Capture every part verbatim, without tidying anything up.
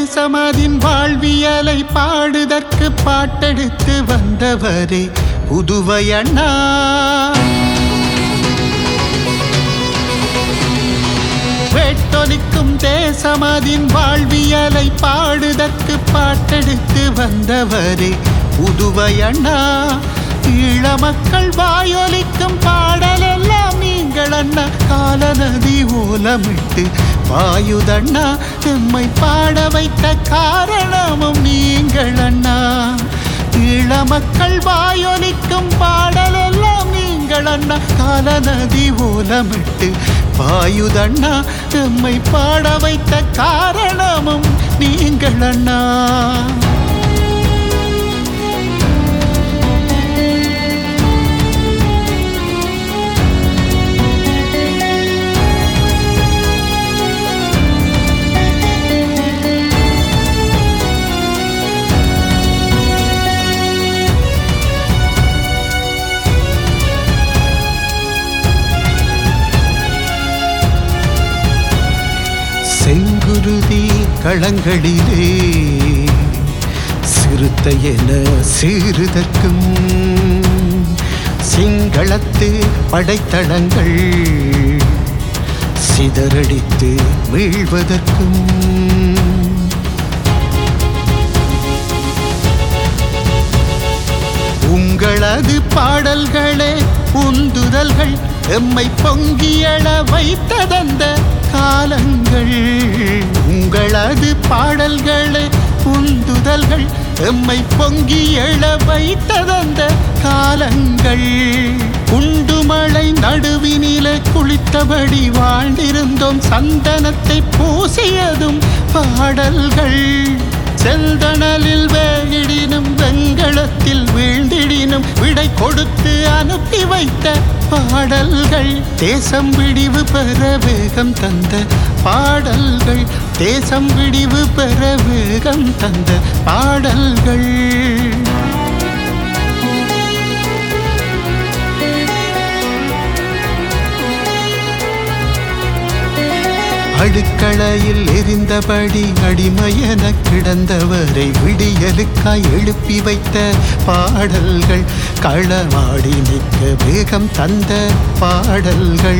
தேசமதின் வாழ்வியலை பாடுதற்கு பாட்டெடுத்து வந்தவரே புதுவை அண்ணா. வேட்டொலிக்கும் தேசமதின் வாழ்வியலை பாடுதற்கு பாட்டெடுத்து வந்தவரே புதுவை அண்ணா. ஈழ மக்கள் வாயொலிக்கும் பாடலெல்லாம் நீங்கள் அண்ணா. காலநதி ஓலமிட்டு வாயுதண்ணா எம்மை பாட வைத்த காரணமும் நீங்கள் அண்ணா. ஈழ மக்கள் வாயொலிக்கும் பாடலெல்லாம் நீங்கள் அண்ணா. காலநதி ஓலமிட்டு வாயுதண்ணா எம்மை பாட வைத்த காரணமும் நீங்கள் அண்ணா. செங்குருதி களங்களிலே சிறுத்தை என சீறுதற்கும் சிங்களத்து படைத்தளங்கள் சிதறடித்து வீழ்வதற்கும் உங்களது பாடல்களே உந்துதல்கள் எம்மை பொங்கியள வைத்ததந்த காலங்கள். உங்களது பாடல்களே உந்துதல்கள் எம்மை பொங்கி எழ வைத்ததந்த காலங்கள். குண்டுமலை நடுவினிலே குளித்தபடி வாழ்ந்திருந்தோம். சந்தனத்தை பூசியதும் பாடல்கள். செந்தணலில் வேகிடினும் வெண்கலத்தில் வீழ்ந்திடினும் விடை கொடுத்து அனுப்பி வைத்த பாடல்கள். தேசம் விடிவு பெற வேகம் தந்த பாடல்கள். தேசம் விடிவு பெற வேகம் தந்த பாடல்கள். அடுக்களையில் எரிந்தபடி அடிமையென கிடந்தவரை விடியலுக்காய் எழுப்பி வைத்த பாடல்கள். களமாடி நிற்க வேகம் தந்த பாடல்கள்.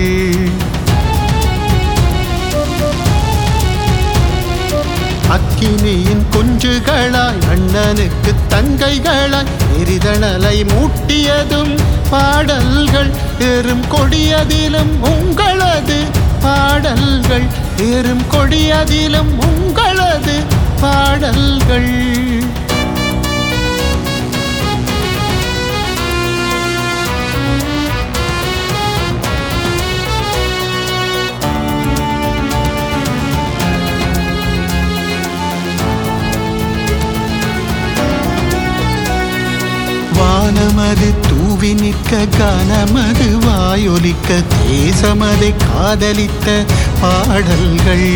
அக்கினியின் குஞ்சுகளாய் அண்ணனுக்கு தங்கைகளாய் எரிதணலை மூட்டியதும் பாடல்கள். எறும் கொடியதிலும் உங்களது பாடல்கள். எறும் கொடியதிலும் உங்களது பாடல்கள். வானமது தூவி நிற்க கனமது வாயொலிக்க தேசமதை காதலித்த பாடல்கள்.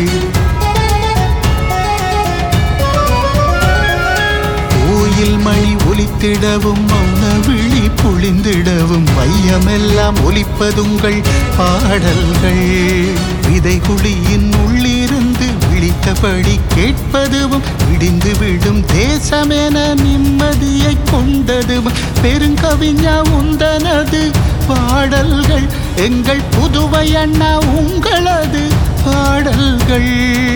கோயில் மணி ஒலித்திடவும் மௌன விழி பொழிந்திடவும் மையமெல்லாம் ஒலிப்பதுங்கள் பாடல்கள். விதைகுழியின் உள்ளிருந்து விழித்தபடி கேட்பதுவும் விடிந்து விடும் தேசமென நிம்மதியை கொண்டதும் பெருங்கவிஞா உந்தனது பாடல்கள். எங்கள் புதுவை அண்ணா உங்களது பாடல்கள்.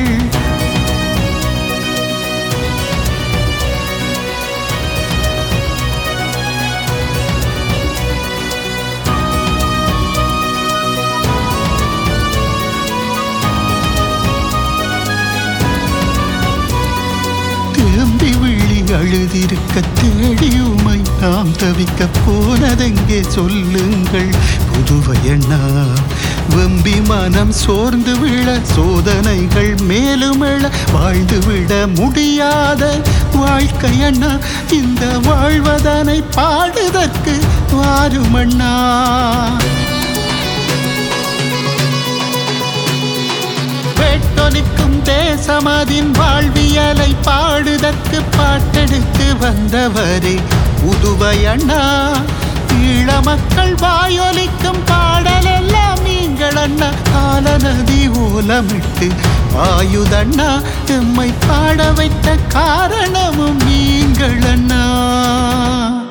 தேம்பி விழி அழுதிருக்க தேடியுமை நாம் தவிக்க போனதெங்கே சொல்லுங்கள் புதுவை அண்ணா. வெம்பி மனம் சோர்ந்து விழ சோதனைகள் மேலும் எழ வாழ்ந்துவிட முடியாத வாழ்க்கை அண்ணா. இந்த வாழ்வதனை பாடுதற்கு வாருமண்ணா. வேட்டொலிக்கும் தேசமதின் வாழ்வியலை பாடுதற்கு பாட்டெடுத்து வந்தவரே புதுவை அண்ணா. ஈழ மக்கள் வாயொலிக்கும் பாடலெல்லாம் நீங்கள் அண்ணா. காலன நதி ஓலமிட்டு ஆயுதண்ணா எம்மை பாட வைத்த காரணமும் நீங்கள் அண்ணா.